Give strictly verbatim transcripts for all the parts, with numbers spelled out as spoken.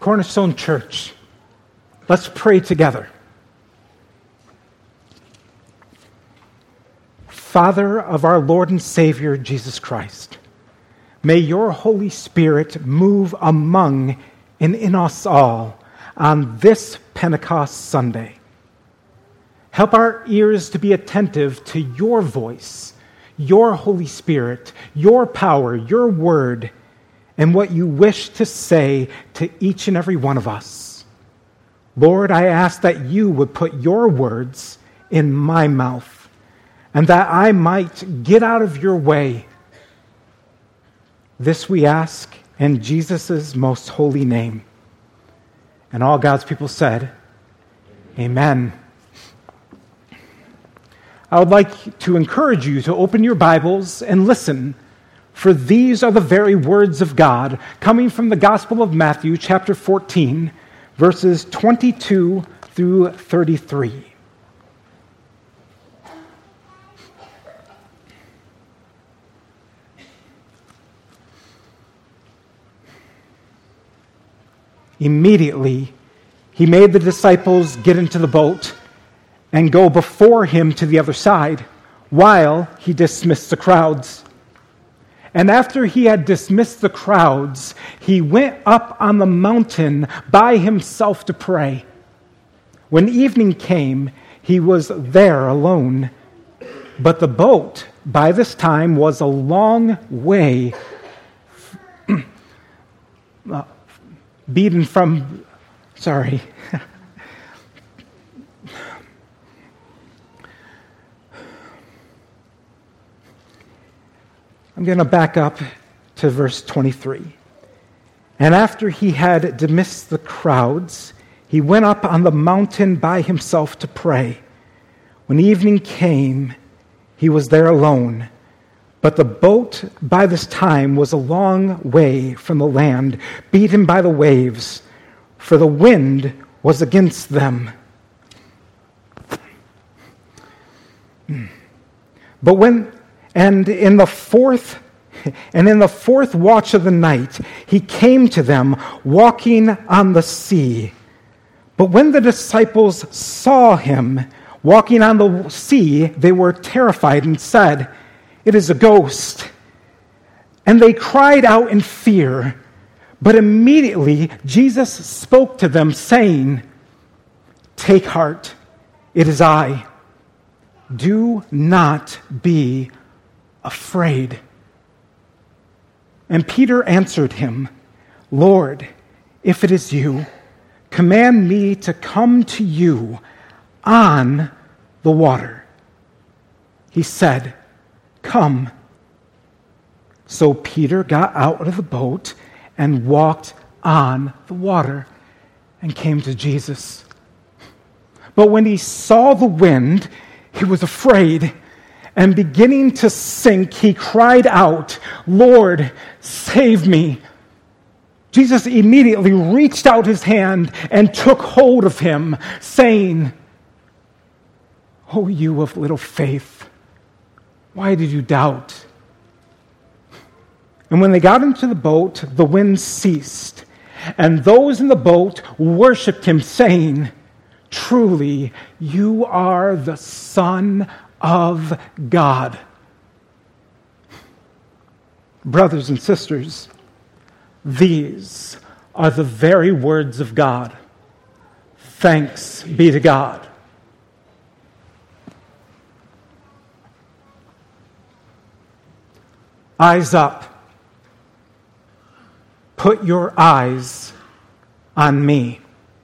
Cornerstone Church, let's pray together. Father of our Lord and Savior, Jesus Christ, may your Holy Spirit move among and in us all on this Pentecost Sunday. Help our ears to be attentive to your voice, your Holy Spirit, your power, your word, and what you wish to say to each and every one of us. Lord, I ask that you would put your words in my mouth, and that I might get out of your way. This we ask in Jesus' most holy name. And all God's people said, Amen. I would like to encourage you to open your Bibles and listen, for these are the very words of God coming from the Gospel of Matthew, chapter fourteen, verses twenty-two through thirty-three. Immediately, he made the disciples get into the boat and go before him to the other side, while he dismissed the crowds. And after he had dismissed the crowds, he went up on the mountain by himself to pray. When evening came, he was there alone. But the boat, by this time, was a long way uh, beaten from, sorry. I'm going to back up to verse twenty-three. And after he had dismissed the crowds, he went up on the mountain by himself to pray. When evening came, he was there alone. But the boat by this time was a long way from the land, beaten by the waves, for the wind was against them. But when And in the fourth and in the fourth watch of the night, he came to them walking on the sea. But when the disciples saw him walking on the sea, they were terrified and said, "It is a ghost." And they cried out in fear. But immediately Jesus spoke to them, saying, "Take heart, it is I. Do not be afraid." And Peter answered him, "Lord, if it is you, command me to come to you on the water." He said, "Come." So Peter got out of the boat and walked on the water and came to Jesus. But when he saw the wind, he was afraid, and beginning to sink, he cried out, "Lord, save me." Jesus immediately reached out his hand and took hold of him, saying, "O you of little faith, why did you doubt?" And when they got into the boat, the wind ceased, and those in the boat worshipped him, saying, "Truly, you are the Son of God." Brothers and sisters, these are the very words of God. Thanks be to God. Eyes up. Put your eyes on me.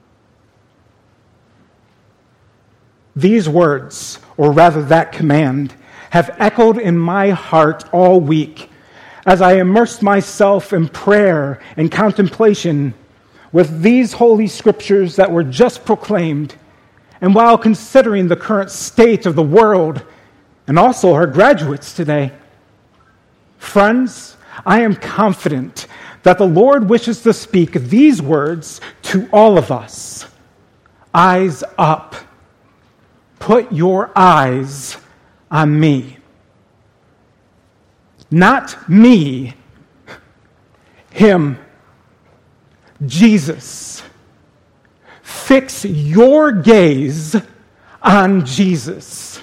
These words, or rather that command, have echoed in my heart all week as I immersed myself in prayer and contemplation with these holy scriptures that were just proclaimed, and while considering the current state of the world and also our graduates today. Friends, I am confident that the Lord wishes to speak these words to all of us. Eyes up. Put your eyes on me. Not me, him. Jesus. Fix your gaze on Jesus.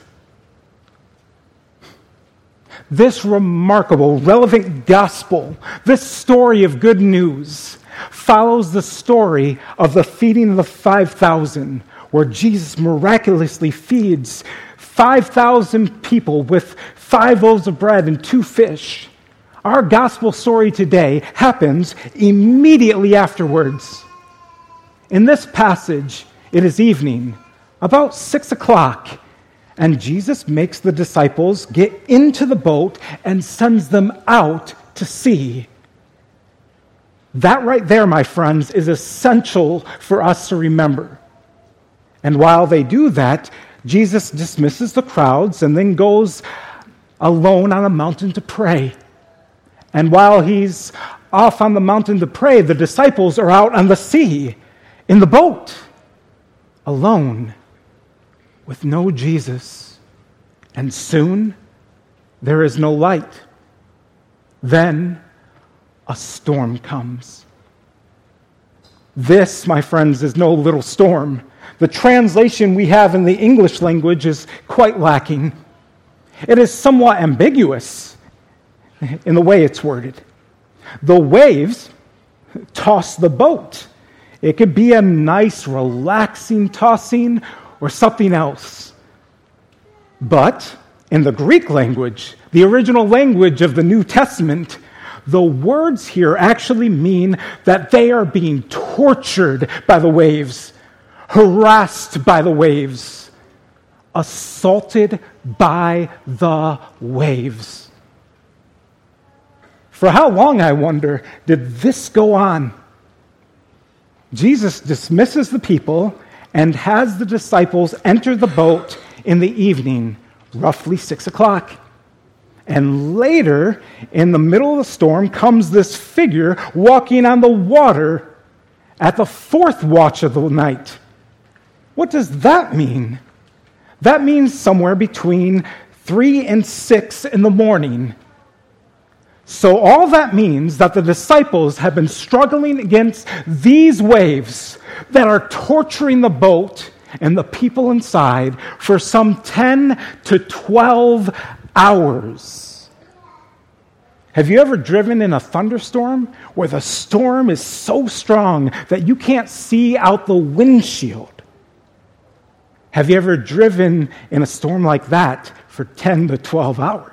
This remarkable, relevant gospel, this story of good news, follows the story of the feeding of the five thousand, where Jesus miraculously feeds five thousand people with five loaves of bread and two fish. Our gospel story today happens immediately afterwards. In this passage, it is evening, about six o'clock, and Jesus makes the disciples get into the boat and sends them out to sea. That right there, my friends, is essential for us to remember. And while they do that, Jesus dismisses the crowds and then goes alone on a mountain to pray. And while he's off on the mountain to pray, the disciples are out on the sea, in the boat, alone, with no Jesus. And soon, there is no light. Then, a storm comes. This, my friends, is no little storm. The translation we have in the English language is quite lacking. It is somewhat ambiguous in the way it's worded. The waves toss the boat. It could be a nice, relaxing tossing or something else. But in the Greek language, the original language of the New Testament, the words here actually mean that they are being tortured by the waves, harassed by the waves, assaulted by the waves. For how long, I wonder, did this go on? Jesus dismisses the people and has the disciples enter the boat in the evening, roughly six o'clock. And later, in the middle of the storm, comes this figure walking on the water at the fourth watch of the night. What does that mean? That means somewhere between three and six in the morning. So all that means that the disciples have been struggling against these waves that are torturing the boat and the people inside for some ten to twelve hours. Have you ever driven in a thunderstorm where the storm is so strong that you can't see out the windshield? Have you ever driven in a storm like that for ten to twelve hours?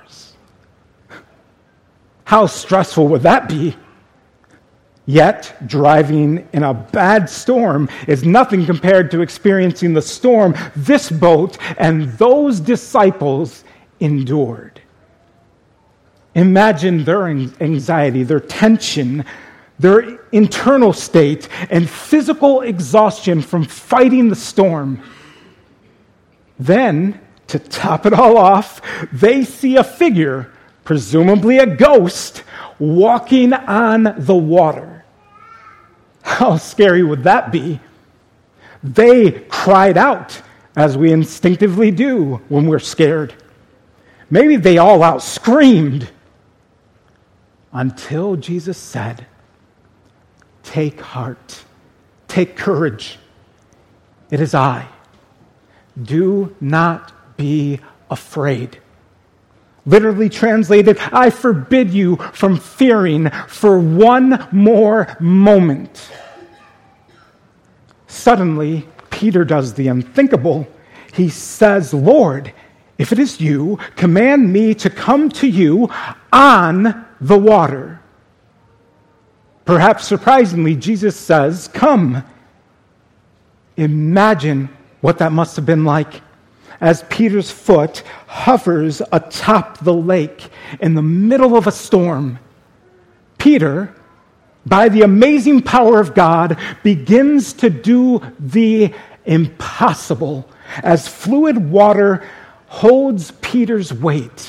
How stressful would that be? Yet, driving in a bad storm is nothing compared to experiencing the storm this boat and those disciples endured. Imagine their anxiety, their tension, their internal state, and physical exhaustion from fighting the storm. Then, to top it all off, they see a figure, presumably a ghost, walking on the water. How scary would that be? They cried out, as we instinctively do when we're scared. Maybe they all out screamed, until Jesus said, "Take heart, take courage. It is I. Do not be afraid." Literally translated, I forbid you from fearing for one more moment. Suddenly, Peter does the unthinkable. He says, "Lord, if it is you, command me to come to you on the water." Perhaps surprisingly, Jesus says, "Come." Imagine what that must have been like as Peter's foot hovers atop the lake in the middle of a storm. Peter, by the amazing power of God, begins to do the impossible as fluid water holds Peter's weight.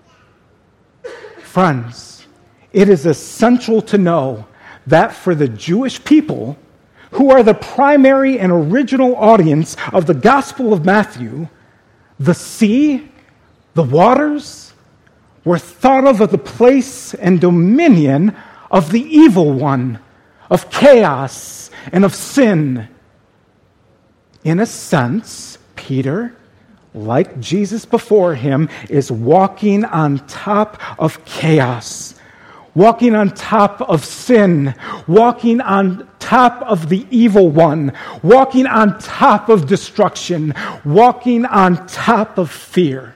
Friends, it is essential to know that for the Jewish people, who are the primary and original audience of the Gospel of Matthew, the sea, the waters, were thought of as the place and dominion of the evil one, of chaos, and of sin. In a sense, Peter, like Jesus before him, is walking on top of chaos, walking on top of sin, walking on top of the evil one, walking on top of destruction, walking on top of fear.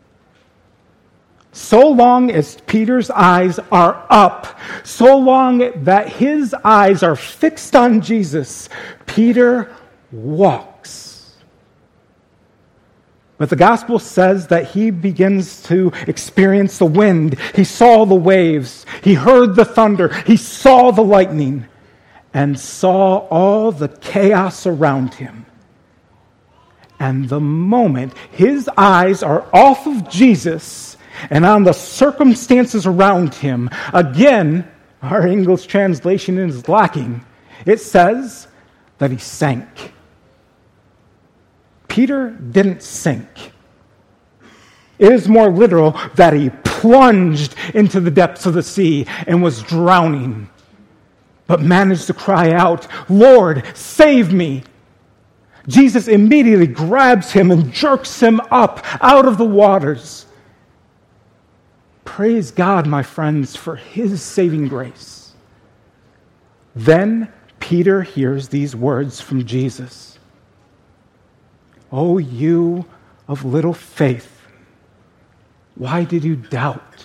So long as Peter's eyes are up, so long that his eyes are fixed on Jesus, Peter walks. But the gospel says that he begins to experience the wind. He saw the waves. He heard the thunder. He saw the lightning and saw all the chaos around him. And the moment his eyes are off of Jesus and on the circumstances around him, again, our English translation is lacking. It says that he sank. Peter didn't sink. It is more literal that he plunged into the depths of the sea and was drowning, but managed to cry out, "Lord, save me." Jesus immediately grabs him and jerks him up out of the waters. Praise God, my friends, for his saving grace. Then Peter hears these words from Jesus. "O you of little faith, why did you doubt?"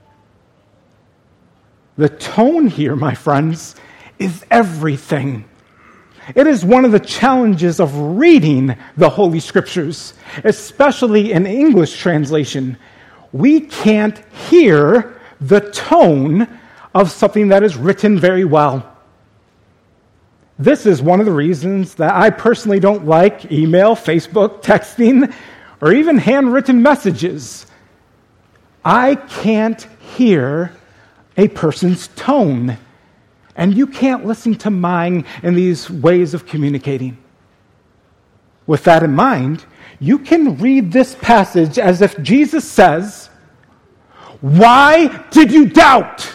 The tone here, my friends, is everything. It is one of the challenges of reading the Holy Scriptures, especially in English translation. We can't hear the tone of something that is written very well. This is one of the reasons that I personally don't like email, Facebook, texting, or even handwritten messages. I can't hear a person's tone, and you can't listen to mine in these ways of communicating. With that in mind, you can read this passage as if Jesus says, "Why did you doubt?"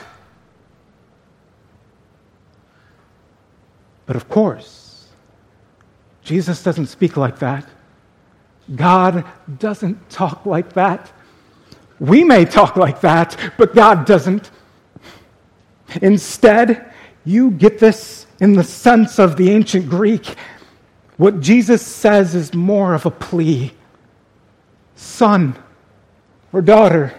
But of course, Jesus doesn't speak like that. God doesn't talk like that. We may talk like that, but God doesn't. Instead, you get this in the sense of the ancient Greek. What Jesus says is more of a plea. Son or daughter,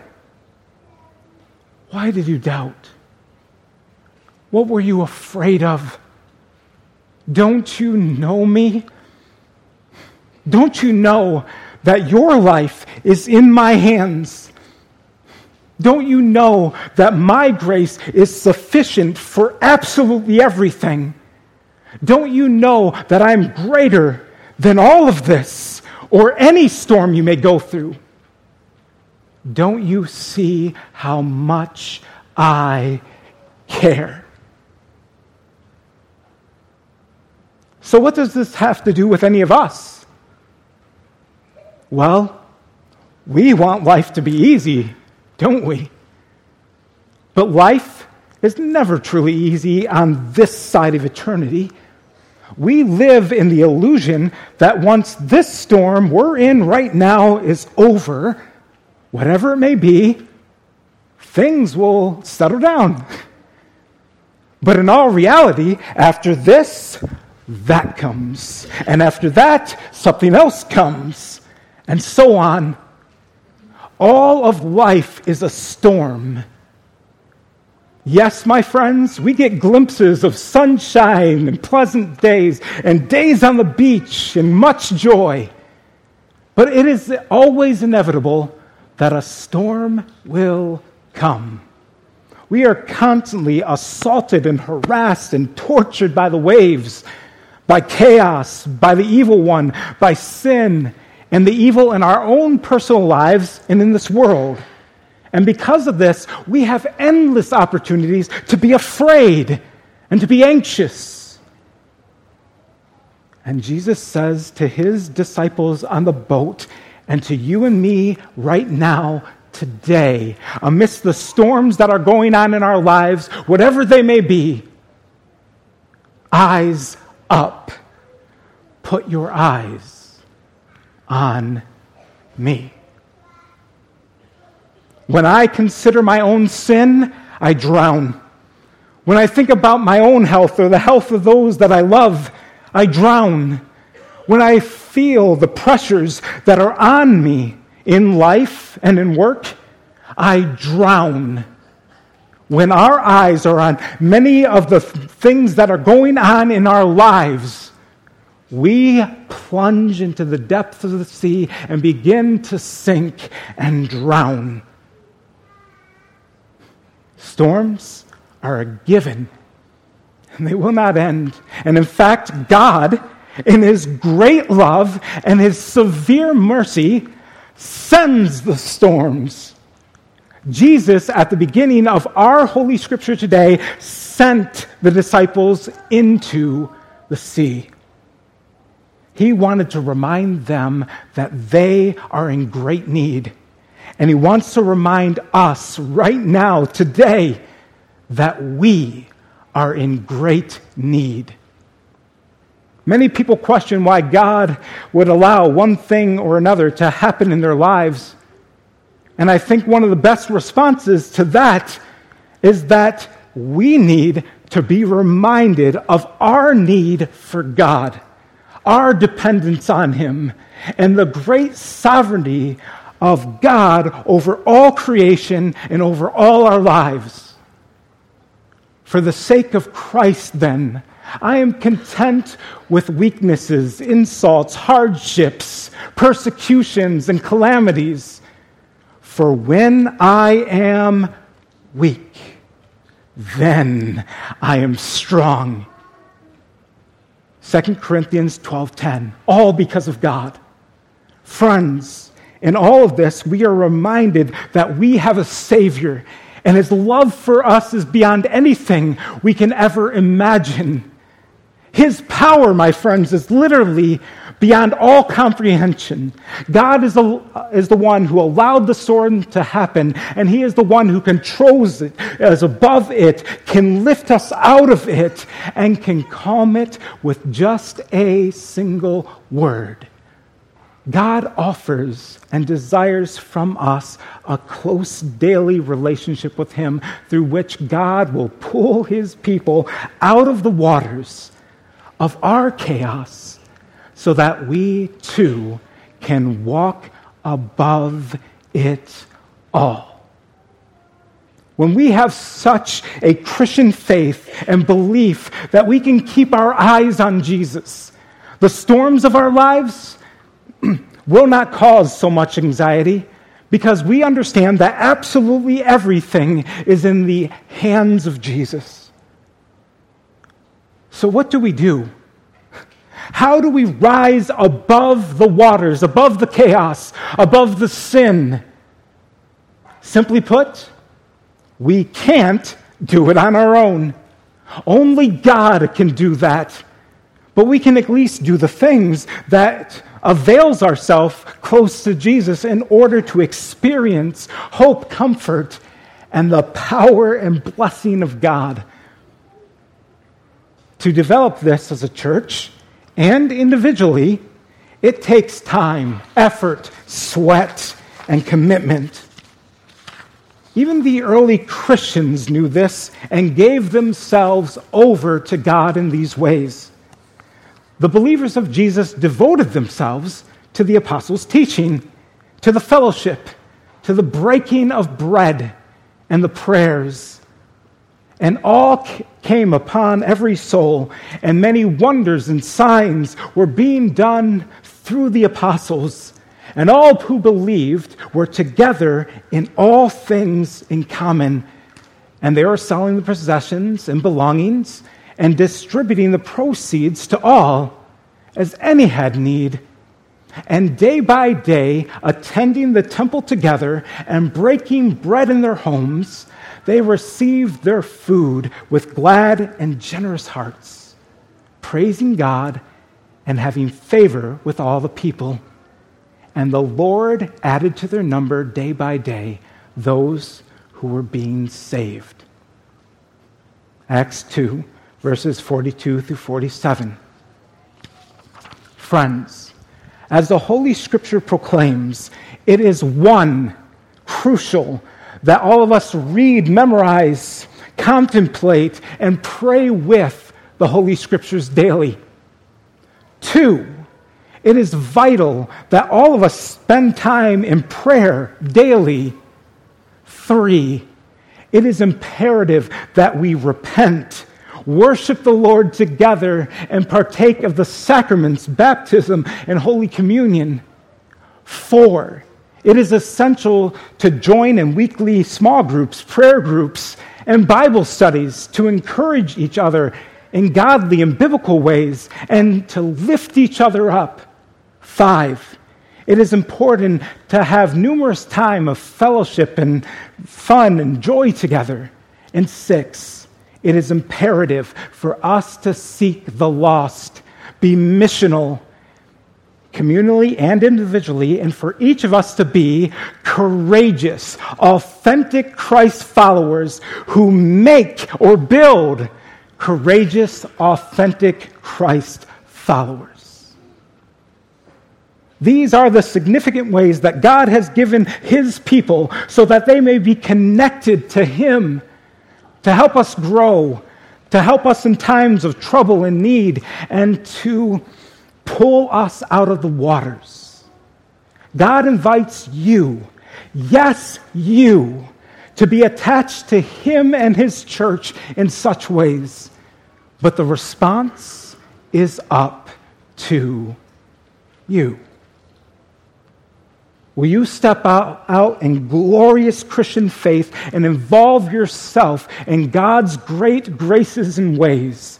why did you doubt? What were you afraid of? Don't you know me? Don't you know that your life is in my hands? Don't you know that my grace is sufficient for absolutely everything? Don't you know that I'm greater than all of this or any storm you may go through? Don't you see how much I care? So what does this have to do with any of us? Well, we want life to be easy, don't we? But life is never truly easy on this side of eternity. We live in the illusion that once this storm we're in right now is over, whatever it may be, things will settle down. But in all reality, after this, that comes. And after that, something else comes. And so on. All of life is a storm. Yes, my friends, we get glimpses of sunshine and pleasant days and days on the beach and much joy. But it is always inevitable that a storm will come. We are constantly assaulted and harassed and tortured by the waves, by chaos, by the evil one, by sin, and the evil in our own personal lives and in this world. And because of this, we have endless opportunities to be afraid and to be anxious. And Jesus says to his disciples on the boat, and to you and me right now, today, amidst the storms that are going on in our lives, whatever they may be, eyes up. Put your eyes on me. When I consider my own sin, I drown. When I think about my own health or the health of those that I love, I drown. When I feel the pressures that are on me in life and in work, I drown. When our eyes are on many of the things that are going on in our lives, we plunge into the depths of the sea and begin to sink and drown. Storms are a given, and they will not end. And in fact, God, in His great love and His severe mercy, sends the storms. Jesus, at the beginning of our Holy Scripture today, sent the disciples into the sea. He wanted to remind them that they are in great need. And He wants to remind us right now, today, that we are in great need. Many people question why God would allow one thing or another to happen in their lives. And I think one of the best responses to that is that we need to be reminded of our need for God, our dependence on Him, and the great sovereignty of God over all creation and over all our lives. For the sake of Christ, then, I am content with weaknesses, insults, hardships, persecutions, and calamities. For when I am weak, then I am strong. Second Corinthians twelve ten, all because of God. Friends, in all of this, we are reminded that we have a Savior, and His love for us is beyond anything we can ever imagine. His power, my friends, is literally beyond all comprehension. God is the, is the one who allowed the storm to happen, and He is the one who controls it, is above it, can lift us out of it, and can calm it with just a single word. God offers and desires from us a close daily relationship with Him through which God will pull His people out of the waters of our chaos so that we too can walk above it all. When we have such a Christian faith and belief that we can keep our eyes on Jesus, the storms of our lives will not cause so much anxiety because we understand that absolutely everything is in the hands of Jesus. So what do we do? How do we rise above the waters, above the chaos, above the sin? Simply put, we can't do it on our own. Only God can do that. But we can at least do the things that avails ourselves close to Jesus in order to experience hope, comfort, and the power and blessing of God. To develop this as a church and individually, it takes time, effort, sweat, and commitment. Even the early Christians knew this and gave themselves over to God in these ways. The believers of Jesus devoted themselves to the apostles' teaching, to the fellowship, to the breaking of bread and the prayers. And all came upon every soul, and many wonders and signs were being done through the apostles. And all who believed were together in all things in common. And they were selling the possessions and belongings and distributing the proceeds to all as any had need. And day by day, attending the temple together and breaking bread in their homes, they received their food with glad and generous hearts, praising God and having favor with all the people. And the Lord added to their number day by day those who were being saved. Acts two, verses forty-two through forty-seven. Friends, as the Holy Scripture proclaims, it is one, crucial, that all of us read, memorize, contemplate, and pray with the Holy Scriptures daily. Two, it is vital that all of us spend time in prayer daily. Three, it is imperative that we repent, worship the Lord together, and partake of the sacraments, baptism, and Holy Communion. Four, it is essential to join in weekly small groups, prayer groups, and Bible studies to encourage each other in godly and biblical ways and to lift each other up. Five, it is important to have numerous time of fellowship and fun and joy together. And six, it is imperative for us to seek the lost, be missional, communally and individually, and for each of us to be courageous, authentic Christ followers who make or build courageous, authentic Christ followers. These are the significant ways that God has given His people so that they may be connected to Him, to help us grow, to help us in times of trouble and need, and to pull us out of the waters. God invites you, yes, you, to be attached to Him and His church in such ways. But the response is up to you. Will you step out, out in glorious Christian faith and involve yourself in God's great graces and ways?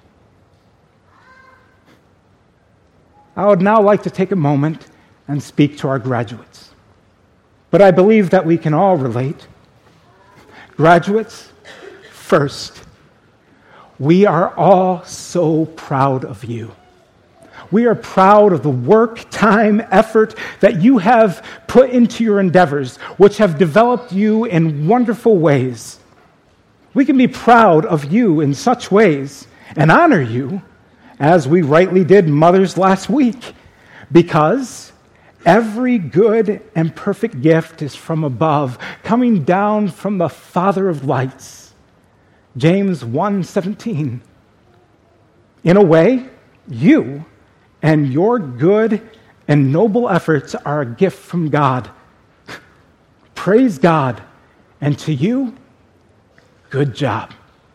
I would now like to take a moment and speak to our graduates. But I believe that we can all relate. Graduates, first, we are all so proud of you. We are proud of the work, time, effort that you have put into your endeavors, which have developed you in wonderful ways. We can be proud of you in such ways and honor you, as we rightly did Mother's last week, because every good and perfect gift is from above, coming down from the Father of lights. James one seventeen. In a way, you and your good and noble efforts are a gift from God. Praise God. And to you, good job.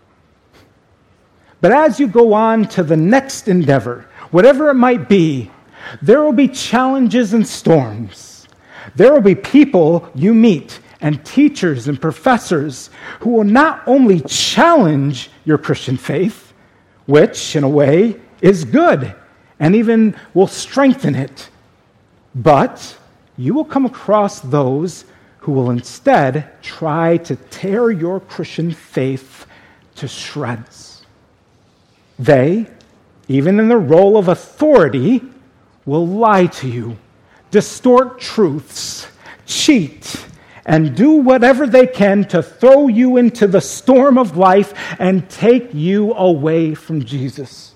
But as you go on to the next endeavor, whatever it might be, there will be challenges and storms. There will be people you meet and teachers and professors who will not only challenge your Christian faith, which in a way is good and even will strengthen it, but you will come across those who will instead try to tear your Christian faith to shreds. They, even in the role of authority, will lie to you, distort truths, cheat, and do whatever they can to throw you into the storm of life and take you away from Jesus.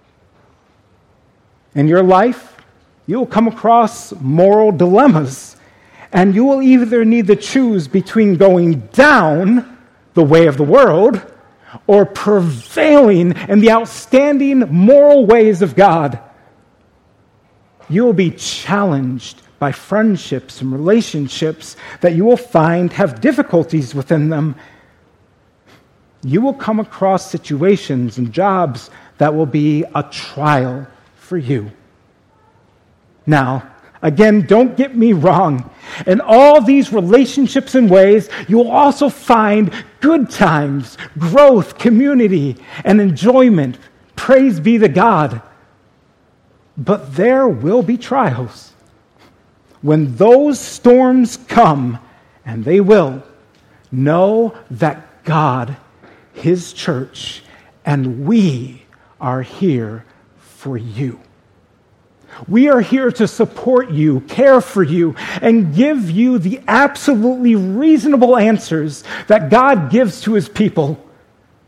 In your life, you will come across moral dilemmas, and you will either need to choose between going down the way of the world or prevailing in the outstanding moral ways of God. You will be challenged by friendships and relationships that you will find have difficulties within them. You will come across situations and jobs that will be a trial for you. Now, again, don't get me wrong. In all these relationships and ways, you will also find good times, growth, community, and enjoyment. Praise be to God. But there will be trials. When those storms come, and they will, know that God, His church, and we are here for you. We are here to support you, care for you, and give you the absolutely reasonable answers that God gives to His people.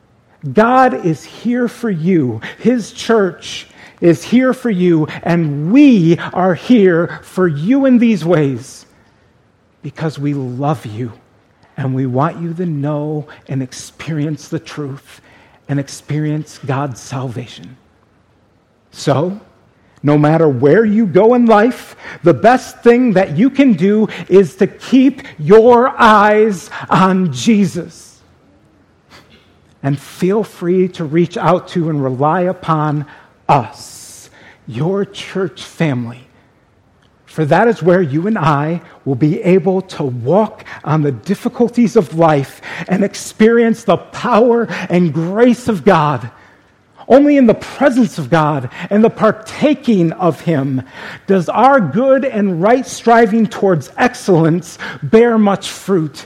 God is here for you. His church is here for you, and we are here for you in these ways because we love you and we want you to know and experience the truth and experience God's salvation. So, no matter where you go in life, the best thing that you can do is to keep your eyes on Jesus. And feel free to reach out to and rely upon us, your church family. For that is where you and I will be able to walk on the difficulties of life and experience the power and grace of God. Only in the presence of God and the partaking of Him does our good and right striving towards excellence bear much fruit.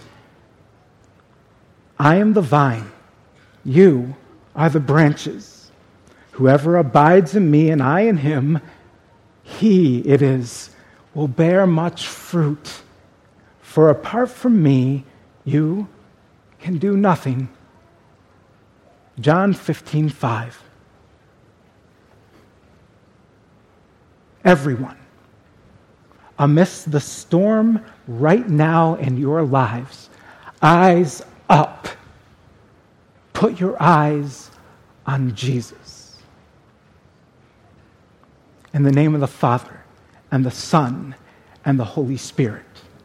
I am the vine, you are the branches. Whoever abides in me and I in him, he it is will bear much fruit. For apart from me, you can do nothing. John fifteen five. Everyone, amidst the storm right now in your lives, eyes up. Put your eyes on Jesus. In the name of the Father, and the Son, and the Holy Spirit.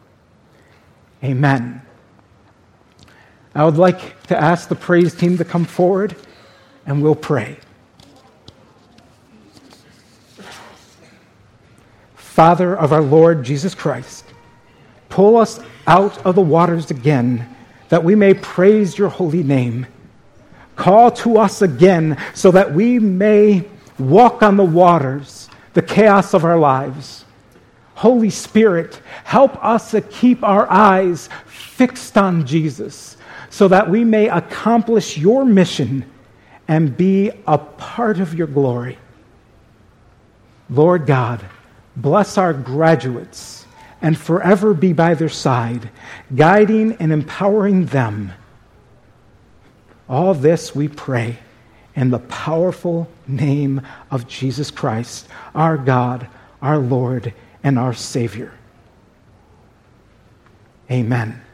Amen. I would like to ask the praise team to come forward, and we'll pray. Father of our Lord Jesus Christ, pull us out of the waters again, that we may praise your holy name. Call to us again, so that we may walk on the waters, the chaos of our lives. Holy Spirit, help us to keep our eyes fixed on Jesus, so that we may accomplish your mission and be a part of your glory. Lord God, bless our graduates and forever be by their side, guiding and empowering them. All this we pray in the powerful name of Jesus Christ, our God, our Lord, and our Savior. Amen.